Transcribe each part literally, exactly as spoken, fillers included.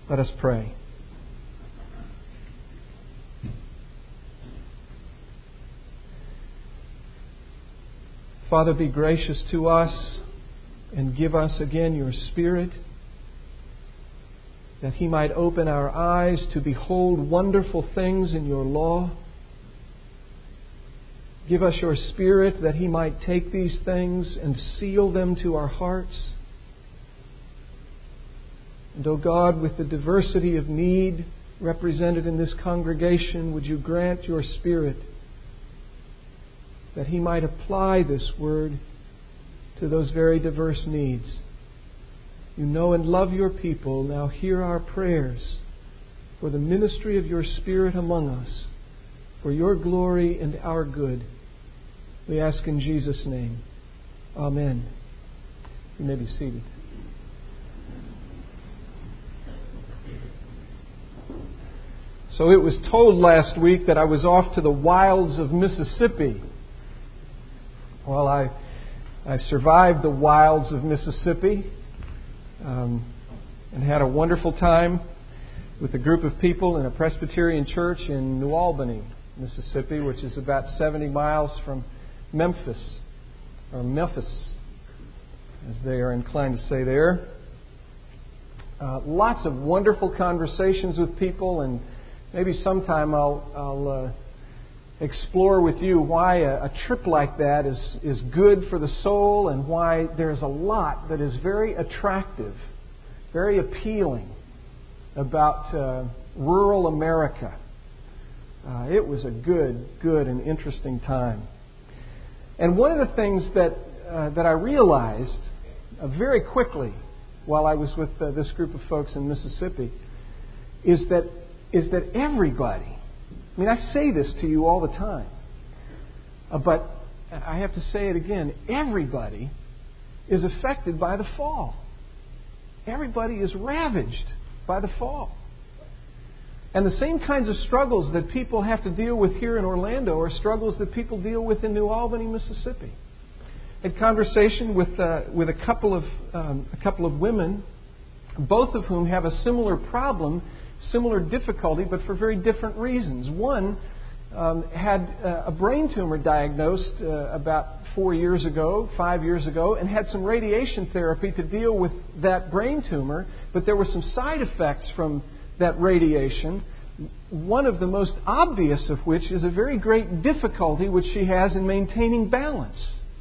Let us pray. Father, be gracious to us and give us again your Spirit, that He might open our eyes to behold wonderful things in your law. Give us your Spirit that He might take these things and seal them to our hearts. And, O God, with the diversity of need represented in this congregation, would you grant your Spirit that He might apply this word to those very diverse needs. You know and love your people. Now hear our prayers for the ministry of your Spirit among us, for your glory and our good. We ask in Jesus' name. Amen. You may be seated. So it was told last week that I was off to the wilds of Mississippi. Well, I I survived the wilds of Mississippi um, and had a wonderful time with a group of people in a Presbyterian church in New Albany, Mississippi, which is about seventy miles from Memphis, or Memphis, as they are inclined to say there. Uh, lots of wonderful conversations with people, and maybe sometime I'll, I'll uh, explore with you why a, a trip like that is, is good for the soul, and why there's a lot that is very attractive, very appealing about uh, rural America. Uh, it was a good, good and interesting time. And one of the things that uh, that I realized uh, very quickly while I was with uh, this group of folks in Mississippi is that is that everybody, I mean, I say this to you all the time, uh, but I have to say it again, everybody is affected by the fall. Everybody is ravaged by the fall. And the same kinds of struggles that people have to deal with here in Orlando are struggles that people deal with in New Albany, Mississippi. I had conversation with uh, with a couple of um, a couple of women, both of whom have a similar problem, similar difficulty, but for very different reasons. One um, had uh, a brain tumor diagnosed uh, about four years ago, five years ago, and had some radiation therapy to deal with that brain tumor, but there were some side effects from that radiation, one of the most obvious of which is a very great difficulty which she has in maintaining balance.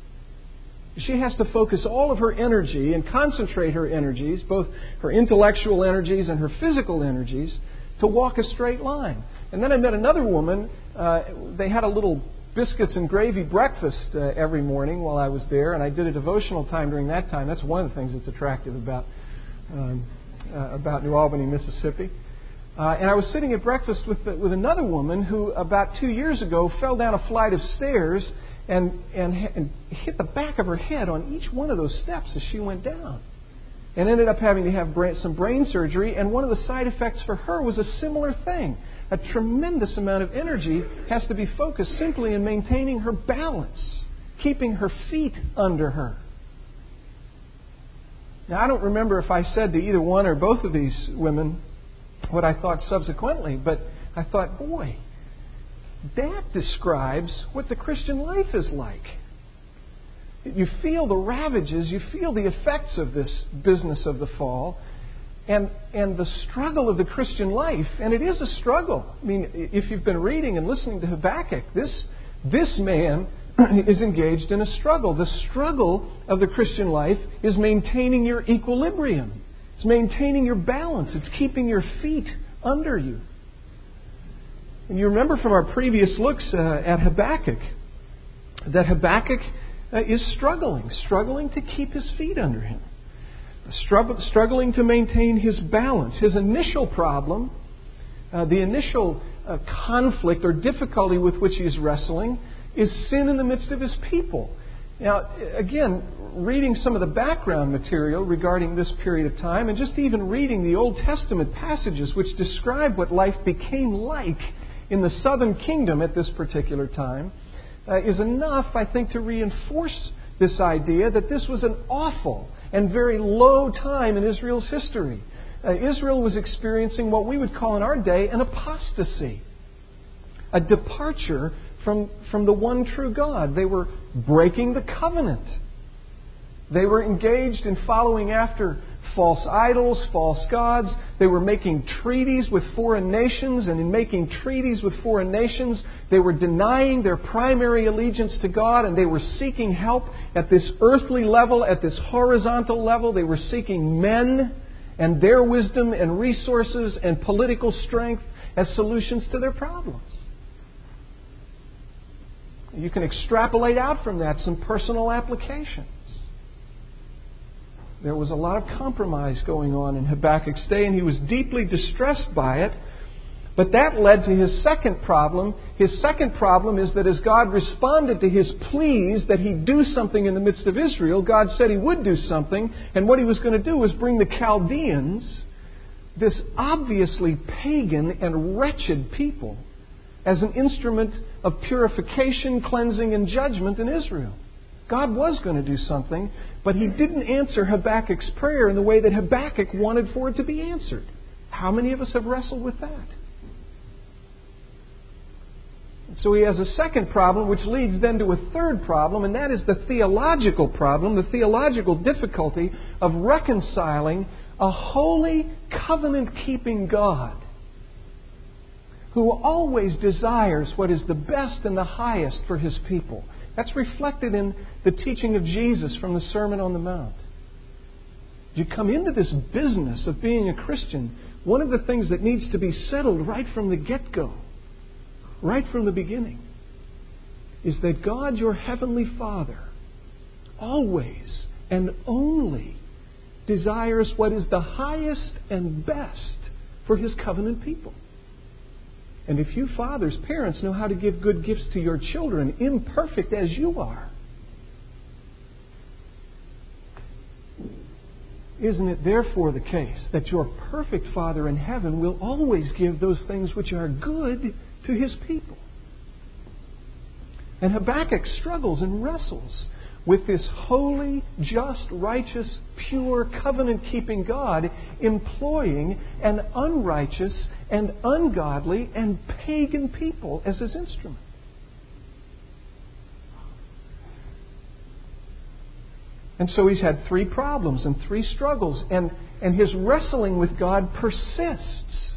She has to focus all of her energy and concentrate her energies, both her intellectual energies and her physical energies, to walk a straight line. And then I met another woman. Uh, they had a little biscuits and gravy breakfast uh, every morning while I was there, and I did a devotional time during that time. That's one of the things that's attractive about um, uh, about New Albany, Mississippi. Uh, and I was sitting at breakfast with with another woman who about two years ago fell down a flight of stairs and, and and hit the back of her head on each one of those steps as she went down, and ended up having to have brain, some brain surgery. And one of the side effects for her was a similar thing. A tremendous amount of energy has to be focused simply in maintaining her balance, keeping her feet under her. Now, I don't remember if I said to either one or both of these women what I thought subsequently, but I thought, boy, that describes what the Christian life is like. You feel the ravages, you feel the effects of this business of the fall, and and the struggle of the Christian life, and it is a struggle. I mean, if you've been reading and listening to Habakkuk, this this man is engaged in a struggle. The struggle of the Christian life is maintaining your equilibrium. It's maintaining your balance. It's keeping your feet under you. And you remember from our previous looks uh, at Habakkuk that Habakkuk uh, is struggling, struggling to keep his feet under him, strugg- struggling to maintain his balance. His initial problem, uh, the initial uh, conflict or difficulty with which he is wrestling, is sin in the midst of his people. Now, again, reading some of the background material regarding this period of time, and just even reading the Old Testament passages which describe what life became like in the southern kingdom at this particular time, uh, is enough, I think, to reinforce this idea that this was an awful and very low time in Israel's history. Uh, Israel was experiencing what we would call in our day an apostasy, a departure from, from the one true God. They were breaking the covenant. They were engaged in following after false idols, false gods. They were making treaties with foreign nations, and in making treaties with foreign nations, they were denying their primary allegiance to God, and they were seeking help at this earthly level, at this horizontal level. They were seeking men and their wisdom and resources and political strength as solutions to their problems. You can extrapolate out from that some personal applications. There was a lot of compromise going on in Habakkuk's day, and he was deeply distressed by it. But that led to his second problem. His second problem is that as God responded to his pleas that he do something in the midst of Israel, God said he would do something, and what he was going to do was bring the Chaldeans, this obviously pagan and wretched people, as an instrument of purification, cleansing, and judgment in Israel. God was going to do something, but He didn't answer Habakkuk's prayer in the way that Habakkuk wanted for it to be answered. How many of us have wrestled with that? So he has a second problem, which leads then to a third problem, and that is the theological problem, the theological difficulty of reconciling a holy, covenant-keeping God who always desires what is the best and the highest for His people. That's reflected in the teaching of Jesus from the Sermon on the Mount. You come into this business of being a Christian, one of the things that needs to be settled right from the get-go, right from the beginning, is that God, your Heavenly Father, always and only desires what is the highest and best for His covenant people. And if you fathers, parents, know how to give good gifts to your children, imperfect as you are, isn't it therefore the case that your perfect Father in heaven will always give those things which are good to His people? And Habakkuk struggles and wrestles with this holy, just, righteous, pure, covenant-keeping God employing an unrighteous and ungodly and pagan people as His instrument. And so he's had three problems and three struggles, and, and his wrestling with God persists.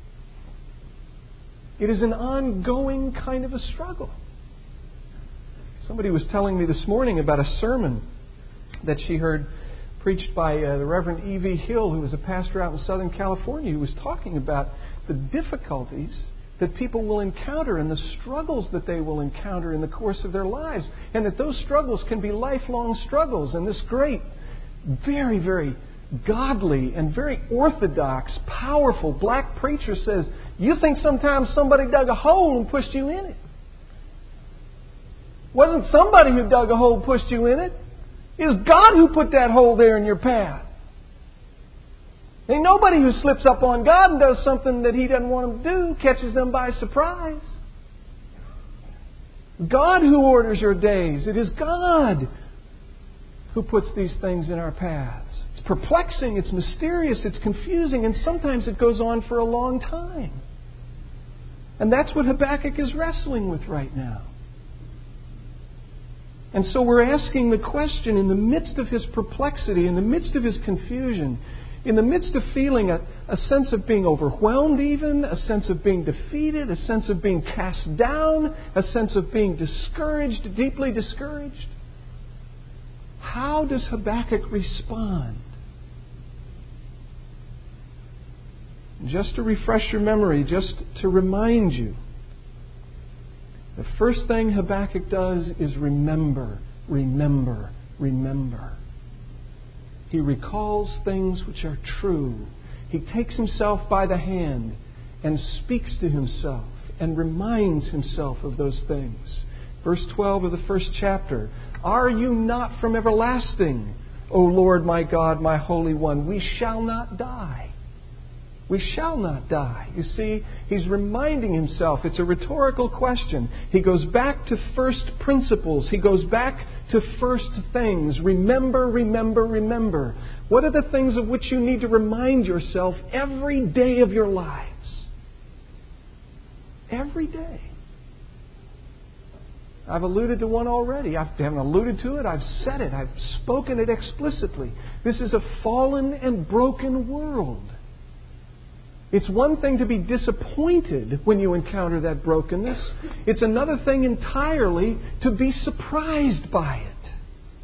It is an ongoing kind of a struggle. Somebody was telling me this morning about a sermon that she heard preached by uh, the Reverend E V Hill, who was a pastor out in Southern California, who was talking about the difficulties that people will encounter and the struggles that they will encounter in the course of their lives, and that those struggles can be lifelong struggles. And this great, very, very godly and very orthodox, powerful black preacher says, you think sometimes somebody dug a hole and pushed you in it. It wasn't somebody who dug a hole and pushed you in it. It was God who put that hole there in your path. Ain't nobody who slips up on God and does something that He doesn't want them to do, catches them by surprise. God who orders your days. It is God who puts these things in our paths. It's perplexing, it's mysterious, it's confusing, and sometimes it goes on for a long time. And that's what Habakkuk is wrestling with right now. And so we're asking the question, in the midst of his perplexity, in the midst of his confusion, in the midst of feeling a, a sense of being overwhelmed even, a sense of being defeated, a sense of being cast down, a sense of being discouraged, deeply discouraged, how does Habakkuk respond? Just to refresh your memory, just to remind you, the first thing Habakkuk does is remember, remember, remember. He recalls things which are true. He takes himself by the hand and speaks to himself and reminds himself of those things. Verse twelve of the first chapter. Are you not from everlasting, O Lord my God, my Holy One? We shall not die. We shall not die. You see, he's reminding himself. It's a rhetorical question. He goes back to first principles. He goes back to first things. Remember, remember, remember. What are the things of which you need to remind yourself every day of your lives? Every day. I've alluded to one already. I haven't alluded to it. I've said it. I've spoken it explicitly. This is a fallen and broken world. It's one thing to be disappointed when you encounter that brokenness. It's another thing entirely to be surprised by it.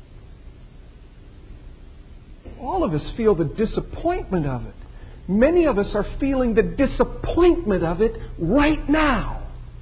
All of us feel the disappointment of it. Many of us are feeling the disappointment of it right now.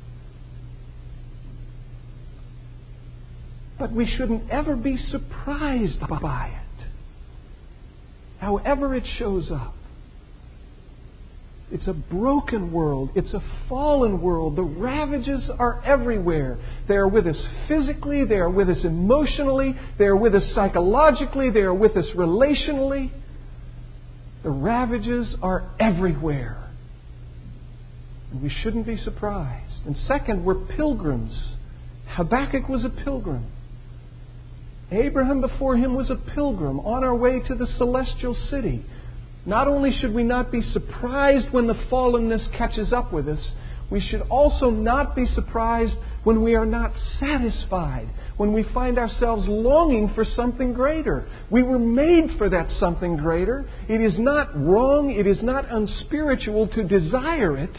But we shouldn't ever be surprised by it, however it shows up. It's a broken world. It's a fallen world. The ravages are everywhere. They are with us physically. They are with us emotionally. They are with us psychologically. They are with us relationally. The ravages are everywhere. And we shouldn't be surprised. And second, we're pilgrims. Habakkuk was a pilgrim. Abraham before him was a pilgrim on our way to the celestial city. Not only should we not be surprised when the fallenness catches up with us, we should also not be surprised when we are not satisfied, when we find ourselves longing for something greater. We were made for that something greater. It is not wrong, it is not unspiritual to desire it.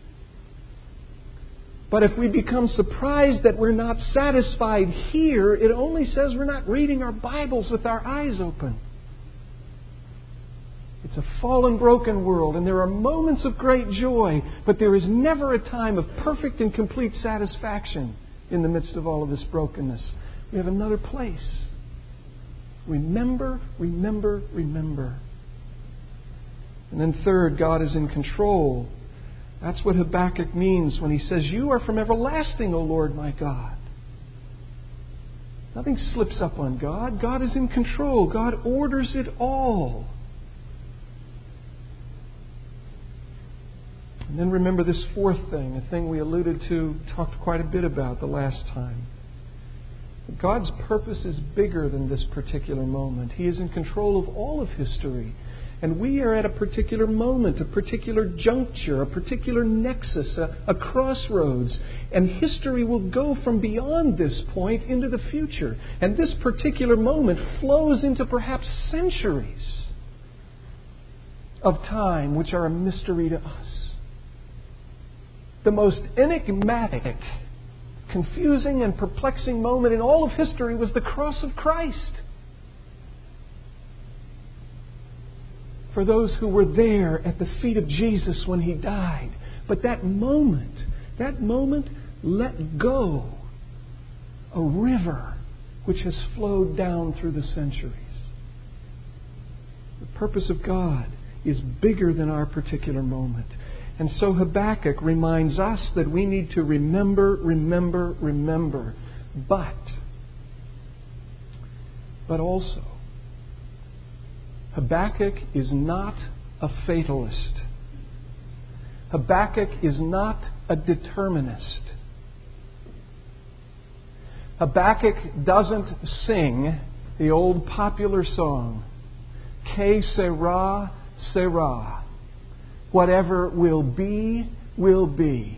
But if we become surprised that we're not satisfied here, it only says we're not reading our Bibles with our eyes open. It's a fallen, broken world, and there are moments of great joy, but there is never a time of perfect and complete satisfaction in the midst of all of this brokenness. We have another place. Remember, remember, remember. And then third, God is in control. That's what Habakkuk means when he says, "You are from everlasting, O Lord my God." Nothing slips up on God. God is in control. God orders it all. And then remember this fourth thing, a thing we alluded to, talked quite a bit about the last time. God's purpose is bigger than this particular moment. He is in control of all of history. And we are at a particular moment, a particular juncture, a particular nexus, a, a crossroads. And history will go from beyond this point into the future. And this particular moment flows into perhaps centuries of time which are a mystery to us. The most enigmatic, confusing, and perplexing moment in all of history was the cross of Christ. For those who were there at the feet of Jesus when He died. But that moment, that moment let go a river which has flowed down through the centuries. The purpose of God is bigger than our particular moment. And so Habakkuk reminds us that we need to remember, remember, remember. But, but also, Habakkuk is not a fatalist. Habakkuk is not a determinist. Habakkuk doesn't sing the old popular song, Que sera, sera. Whatever will be, will be.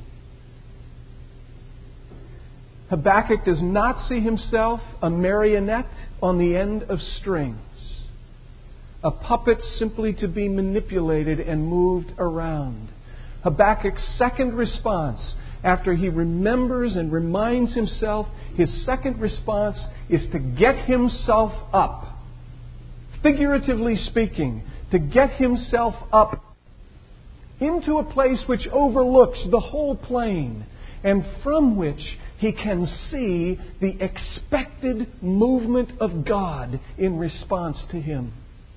Habakkuk does not see himself a marionette on the end of strings, a puppet simply to be manipulated and moved around. Habakkuk's second response, after he remembers and reminds himself, his second response is to get himself up. Figuratively speaking, to get himself up into a place which overlooks the whole plain, and from which he can see the expected movement of God in response to him.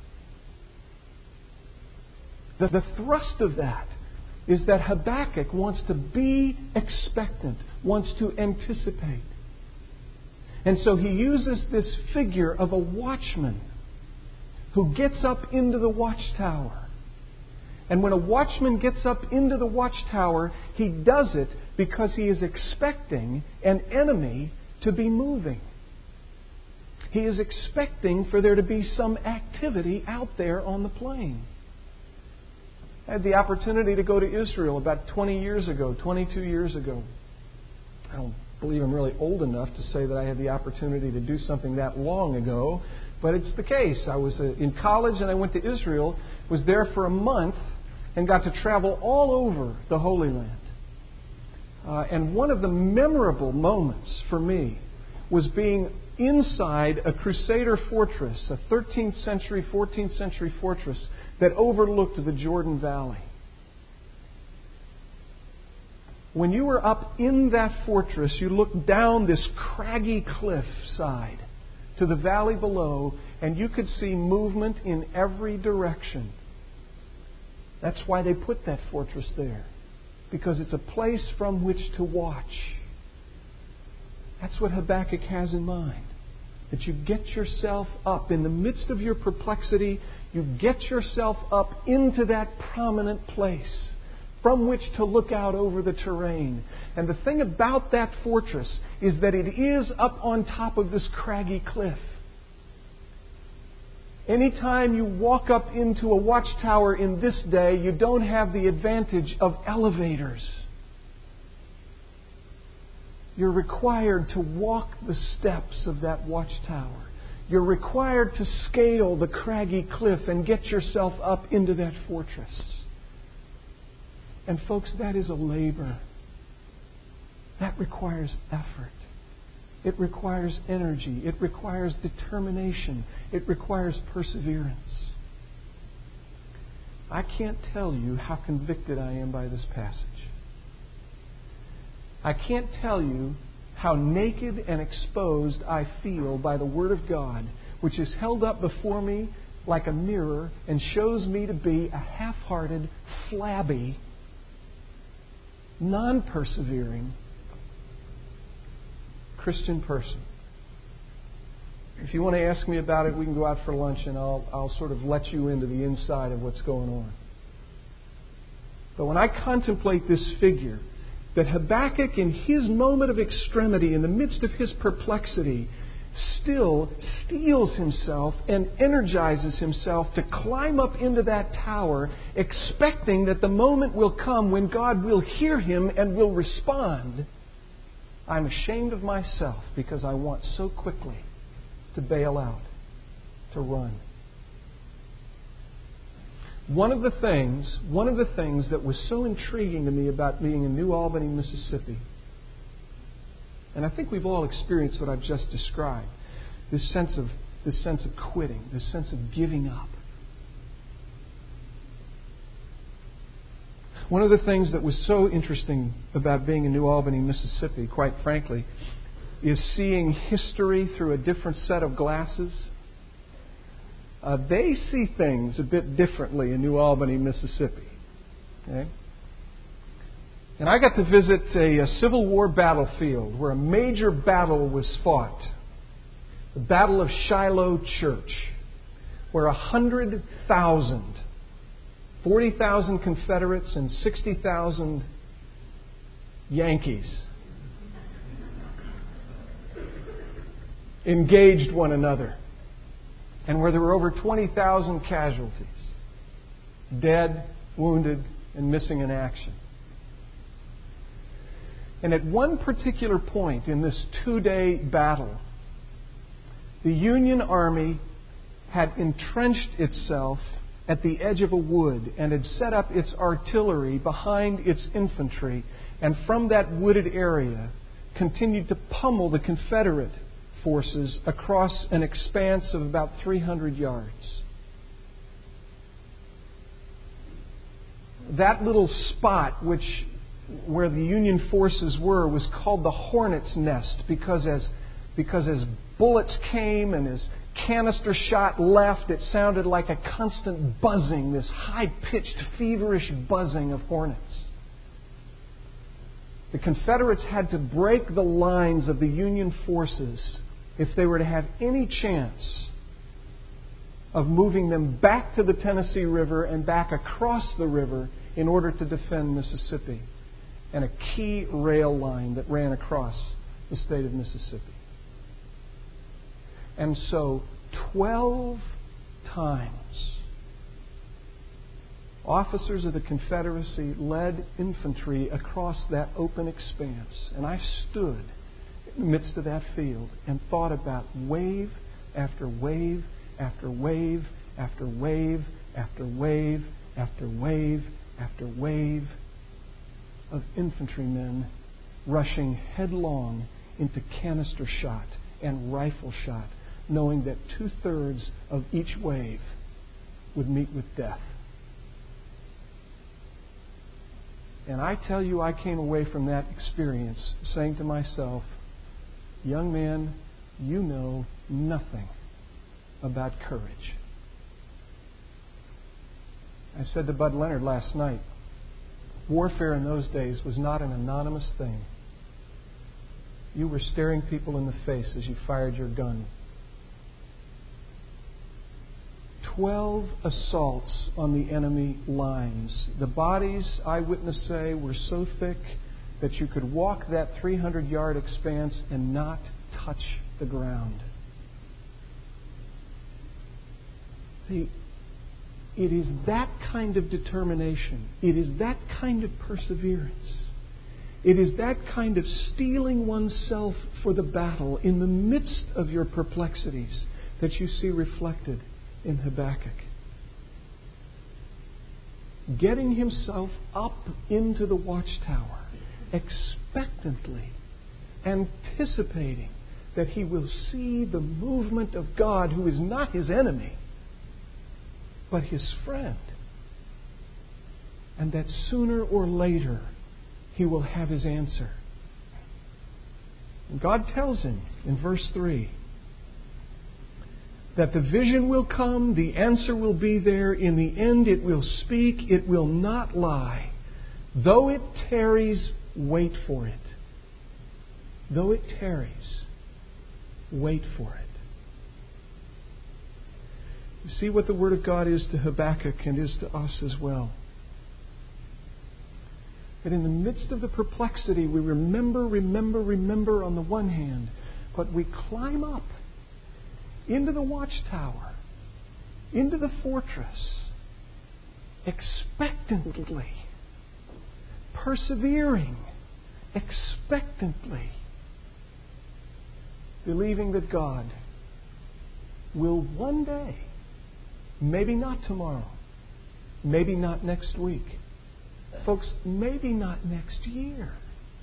The, the thrust of that is that Habakkuk wants to be expectant, wants to anticipate. And so he uses this figure of a watchman who gets up into the watchtower And when a watchman gets up into the watchtower, he does it because he is expecting an enemy to be moving. He is expecting for there to be some activity out there on the plain. I had the opportunity to go to Israel about twenty years ago, twenty-two years ago. I don't believe I'm really old enough to say that I had the opportunity to do something that long ago, but it's the case. I was in college and I went to Israel, was there for a month, and got to travel all over the Holy Land. Uh, and one of the memorable moments for me was being inside a Crusader fortress, a thirteenth century, fourteenth century fortress that overlooked the Jordan Valley. When you were up in that fortress, you looked down this craggy cliff side to the valley below, and you could see movement in every direction. That's why they put that fortress there, because it's a place from which to watch. That's what Habakkuk has in mind. That you get yourself up in the midst of your perplexity, you get yourself up into that prominent place from which to look out over the terrain. And the thing about that fortress is that it is up on top of this craggy cliff. Anytime you walk up into a watchtower in this day, you don't have the advantage of elevators. You're required to walk the steps of that watchtower. You're required to scale the craggy cliff and get yourself up into that fortress. And folks, that is a labor. That requires effort. It requires energy. It requires determination. It requires perseverance. I can't tell you how convicted I am by this passage. I can't tell you how naked and exposed I feel by the Word of God, which is held up before me like a mirror and shows me to be a half-hearted, flabby, non-persevering Christian person. If you want to ask me about it, we can go out for lunch and I'll, I'll sort of let you into the inside of what's going on. But when I contemplate this figure, that Habakkuk in his moment of extremity, in the midst of his perplexity, still steels himself and energizes himself to climb up into that tower, expecting that the moment will come when God will hear him and will respond, I'm ashamed of myself because I want so quickly to bail out, to run. One of the things, one of the things that was so intriguing to me about being in New Albany, Mississippi, and I think we've all experienced what I've just described, this sense of this sense of quitting, this sense of giving up. One of the things that was so interesting about being in New Albany, Mississippi, quite frankly, is seeing history through a different set of glasses. Uh, they see things a bit differently in New Albany, Mississippi. Okay? And I got to visit a, a Civil War battlefield where a major battle was fought. The Battle of Shiloh Church, where one hundred thousand, forty thousand Confederates and sixty thousand Yankees engaged one another. And where there were over twenty thousand casualties, dead, wounded, and missing in action. And at one particular point in this two-day battle, the Union Army had entrenched itself at the edge of a wood and had set up its artillery behind its infantry, and from that wooded area continued to pummel the Confederate forces across an expanse of about three hundred yards. That little spot which where the Union forces were was called the Hornet's Nest because as because as bullets came and as canister shot left, it sounded like a constant buzzing, this high-pitched, feverish buzzing of hornets. The Confederates had to break the lines of the Union forces if they were to have any chance of moving them back to the Tennessee River and back across the river in order to defend Mississippi, and a key rail line that ran across the state of Mississippi. And so, twelve times, officers of the Confederacy led infantry across that open expanse. And I stood in the midst of that field and thought about wave after wave after wave after wave after wave after wave after wave of infantrymen rushing headlong into canister shot and rifle shot, knowing that two-thirds of each wave would meet with death. And I tell you, I came away from that experience saying to myself, young man, you know nothing about courage. I said to Bud Leonard last night, warfare in those days was not an anonymous thing. You were staring people in the face as you fired your gun. Twelve assaults on the enemy lines. The bodies, eyewitnesses say, were so thick that you could walk that three hundred yard expanse and not touch the ground. The, it is that kind of determination. It is that kind of perseverance. It is that kind of steeling oneself for the battle in the midst of your perplexities that you see reflected in Habakkuk. Getting himself up into the watchtower, expectantly, anticipating that he will see the movement of God, who is not his enemy, but his friend. And that sooner or later he will have his answer. And God tells him in verse three that the vision will come, the answer will be there, in the end it will speak, it will not lie. Though it tarries, wait for it. Though it tarries, wait for it. You see what the Word of God is to Habakkuk and is to us as well. That in the midst of the perplexity, we remember, remember, remember on the one hand, but we climb up into the watchtower, into the fortress, expectantly, persevering, expectantly, believing that God will one day, maybe not tomorrow, maybe not next week, folks, maybe not next year,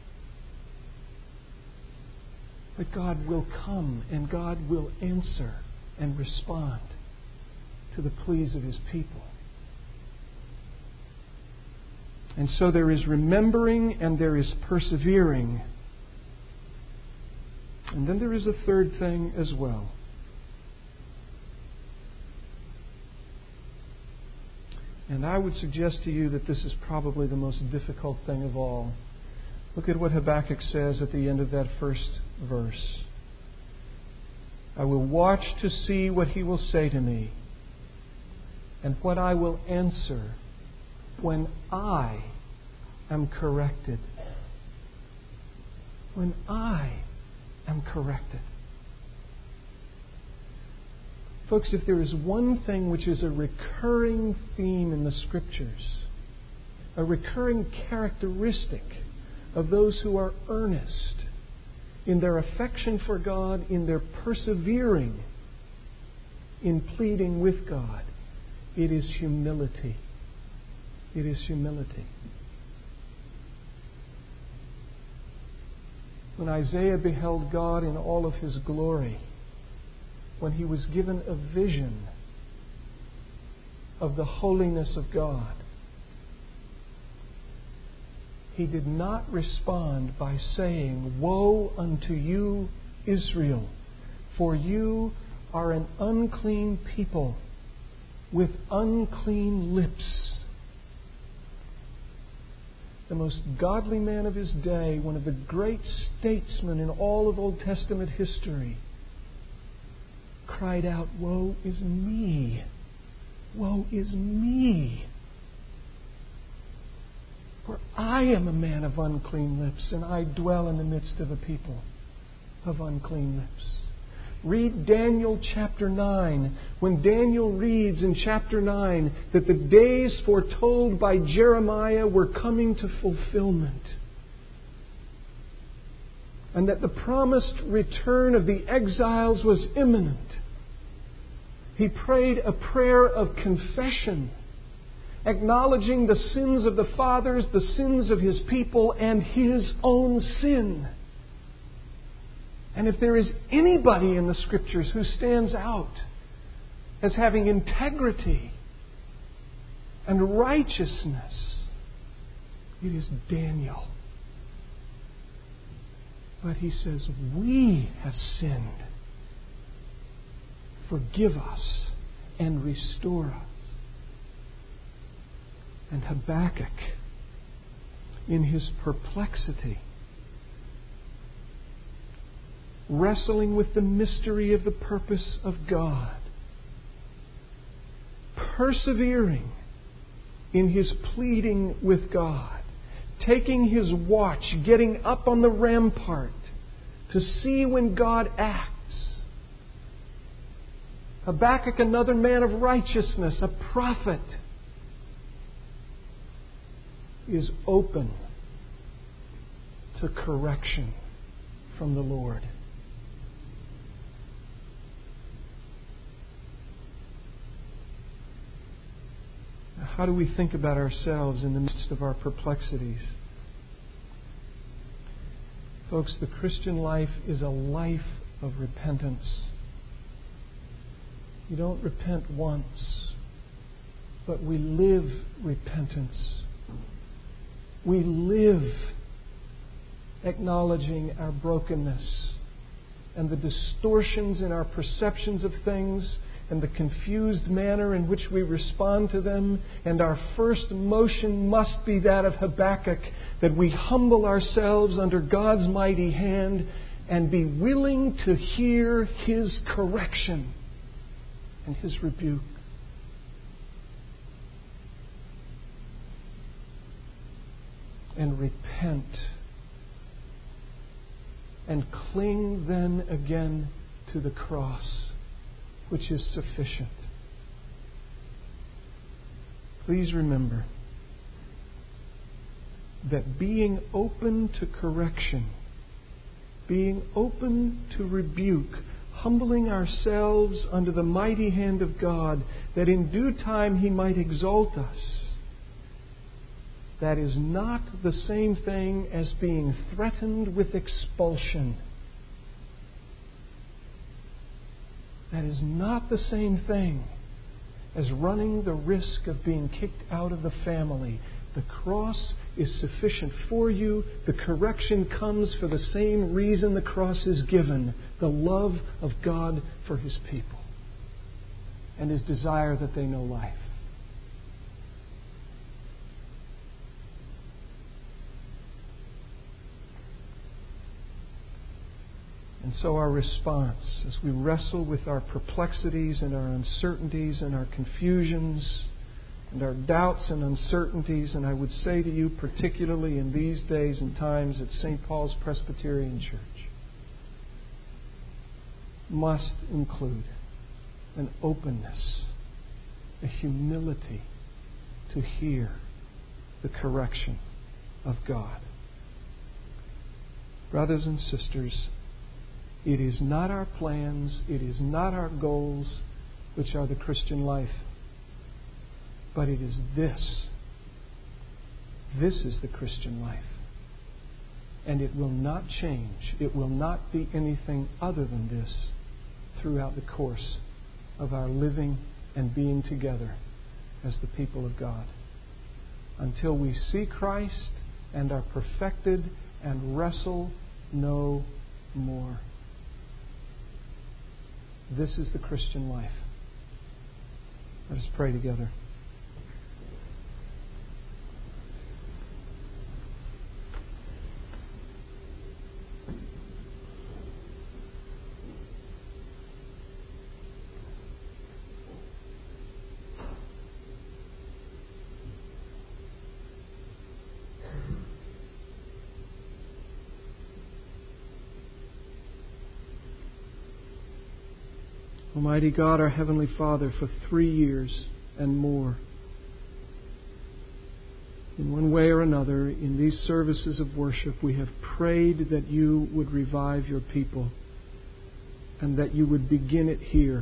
but God will come and God will answer and respond to the pleas of His people. And so there is remembering and there is persevering. And then there is a third thing as well. And I would suggest to you that this is probably the most difficult thing of all. Look at what Habakkuk says at the end of that first verse. I will watch to see what he will say to me, and what I will answer when I am corrected. When I am corrected. Folks, if there is one thing which is a recurring theme in the Scriptures, a recurring characteristic of those who are earnest in their affection for God, in their persevering in pleading with God, it is humility. It is humility. When Isaiah beheld God in all of His glory, when he was given a vision of the holiness of God, he did not respond by saying, "Woe unto you, Israel, for you are an unclean people with unclean lips." The most godly man of his day, one of the great statesmen in all of Old Testament history, cried out, "Woe is me! Woe is me! For I am a man of unclean lips, and I dwell in the midst of a people of unclean lips." Read Daniel chapter nine, when Daniel reads in chapter nine that the days foretold by Jeremiah were coming to fulfillment, and that the promised return of the exiles was imminent. He prayed a prayer of confession, acknowledging the sins of the fathers, the sins of his people, and his own sin. And if there is anybody in the Scriptures who stands out as having integrity and righteousness, it is Daniel. But he says, "We have sinned. Forgive us and restore us." And Habakkuk, in his perplexity, wrestling with the mystery of the purpose of God, persevering in his pleading with God, taking his watch, getting up on the rampart to see when God acts. Habakkuk, another man of righteousness, a prophet, is open to correction from the Lord. How do we think about ourselves in the midst of our perplexities? Folks, the Christian life is a life of repentance. You don't repent once, but we live repentance. We live acknowledging our brokenness and the distortions in our perceptions of things and the confused manner in which we respond to them. And our first motion must be that of Habakkuk, that we humble ourselves under God's mighty hand and be willing to hear His correction and His rebuke. And repent. And cling then again to the cross, which is sufficient. Please remember that being open to correction, being open to rebuke, humbling ourselves under the mighty hand of God, that in due time He might exalt us, that is not the same thing as being threatened with expulsion. That is not the same thing as running the risk of being kicked out of the family. The cross is sufficient for you. The correction comes for the same reason the cross is given: the love of God for His people and His desire that they know life. And so our response, as we wrestle with our perplexities and our uncertainties and our confusions and our doubts and uncertainties, and I would say to you, particularly in these days and times at Saint Paul's Presbyterian Church, must include an openness, a humility to hear the correction of God. Brothers and sisters, it is not our plans, it is not our goals which are the Christian life, but it is this. This is the Christian life. And it will not change. It will not be anything other than this throughout the course of our living and being together as the people of God, until we see Christ and are perfected and wrestle no more. This is the Christian life. Let us pray together. Almighty God, our Heavenly Father, for three years and more, in one way or another, in these services of worship, we have prayed that you would revive your people and that you would begin it here.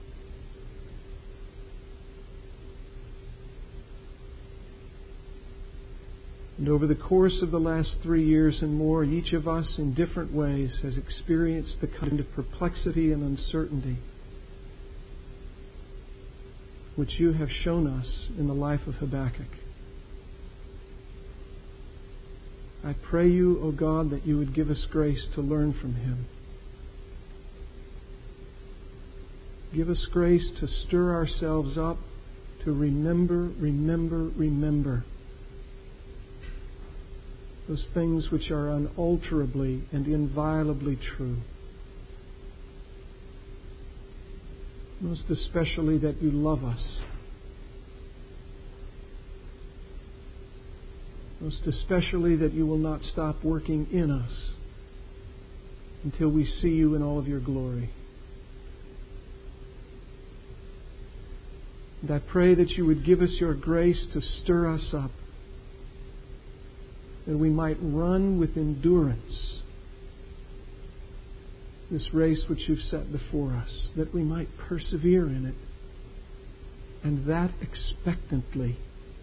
And over the course of the last three years and more, each of us in different ways has experienced the kind of perplexity and uncertainty which you have shown us in the life of Habakkuk. I pray you, O God, that you would give us grace to learn from him. Give us grace to stir ourselves up, to remember, remember, remember those things which are unalterably and inviolably true. Most especially that you love us. Most especially that you will not stop working in us until we see you in all of your glory. And I pray that you would give us your grace to stir us up, that we might run with endurance this race which you've set before us, that we might persevere in it, and that expectantly.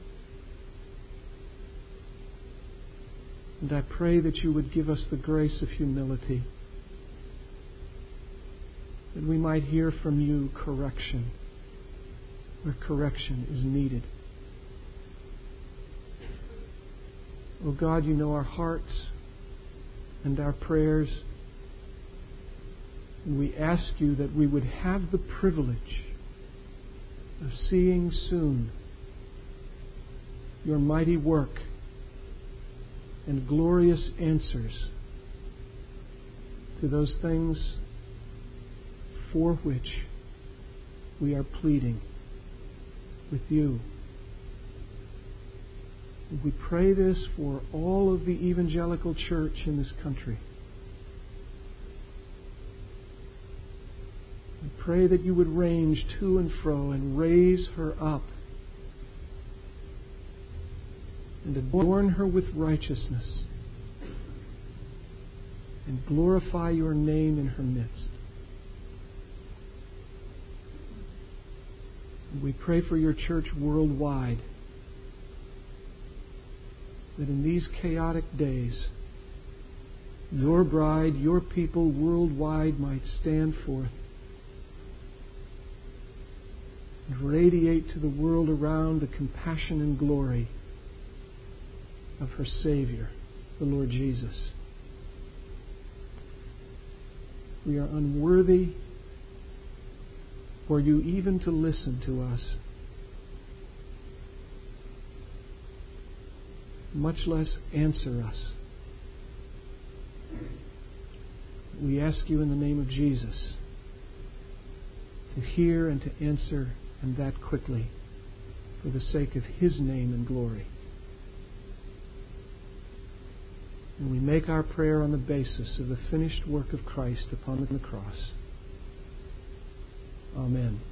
And I pray that you would give us the grace of humility, that we might hear from you correction where correction is needed. Oh God, you know our hearts and our prayers. And we ask you that we would have the privilege of seeing soon your mighty work and glorious answers to those things for which we are pleading with you. And we pray this for all of the evangelical church in this country. We pray that you would range to and fro and raise her up and adorn her with righteousness and glorify your name in her midst. And we pray for your church worldwide, that in these chaotic days, your bride, your people worldwide might stand forth and radiate to the world around the compassion and glory of her Savior, the Lord Jesus. We are unworthy for you even to listen to us, much less answer us. We ask you in the name of Jesus to hear and to answer, and that quickly, for the sake of his name and glory. And we make our prayer on the basis of the finished work of Christ upon the cross. Amen.